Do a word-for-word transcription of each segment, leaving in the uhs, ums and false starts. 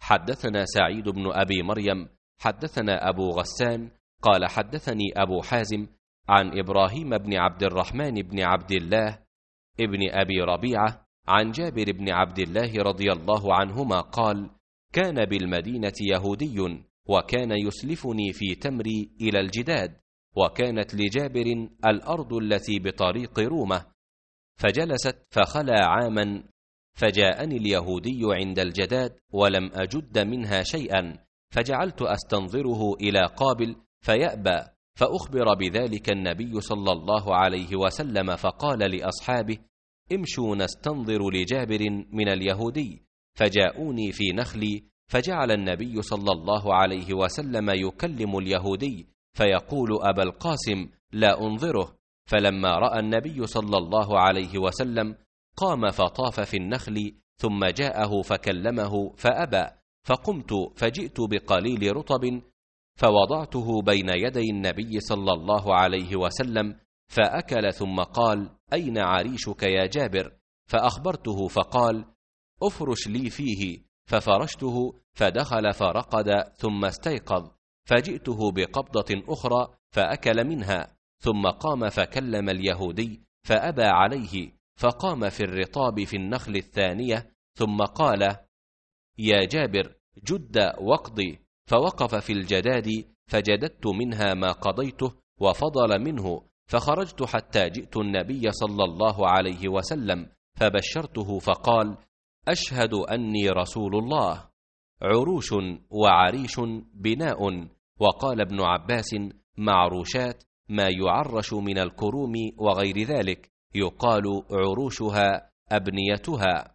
حدثنا سعيد بن أبي مريم حدثنا أبو غسان قال حدثني أبو حازم عن إبراهيم بن عبد الرحمن بن عبد الله ابن أبي ربيعة عن جابر بن عبد الله رضي الله عنهما قال: كان بالمدينة يهودي وكان يسلفني في تمري إلى الجداد، وكانت لجابر الأرض التي بطريق رومة، فجلست فخلا عاما، فجاءني اليهودي عند الجداد ولم أجد منها شيئا، فجعلت أستنظره إلى قابل فيأبى، فأخبر بذلك النبي صلى الله عليه وسلم فقال لأصحابه: امشوا نستنظر لجابر من اليهودي، فجاءوني في نخلي، فجعل النبي صلى الله عليه وسلم يكلم اليهودي فيقول: أبا القاسم لا أنظره، فلما رأى النبي صلى الله عليه وسلم قام فطاف في النخل، ثم جاءه فكلمه فأبى، فقمت فجئت بقليل رطب فوضعته بين يدي النبي صلى الله عليه وسلم فأكل، ثم قال: أين عريشك يا جابر؟ فأخبرته فقال: أفرش لي فيه، ففرشته، فدخل فرقد ثم استيقظ، فجئته بقبضة أخرى فأكل منها، ثم قام فكلم اليهودي فأبى عليه، فقام في الرطاب في النخل الثانية، ثم قال: يا جابر جد واقضي، فوقف في الجداد، فجددت منها ما قضيته وفضل منه، فخرجت حتى جئت النبي صلى الله عليه وسلم فبشرته، فقال: أشهد أني رسول الله. عروش وعريش بناء. وقال ابن عباس: معروشات ما يعرش من الكروم وغير ذلك، يقال عروشها أبنيتها.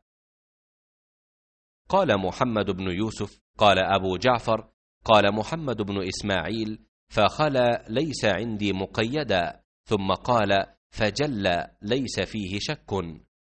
قال محمد بن يوسف قال أبو جعفر قال محمد بن إسماعيل: فخلا ليس عندي مقيدا، ثم قال: فجل ليس فيه شك.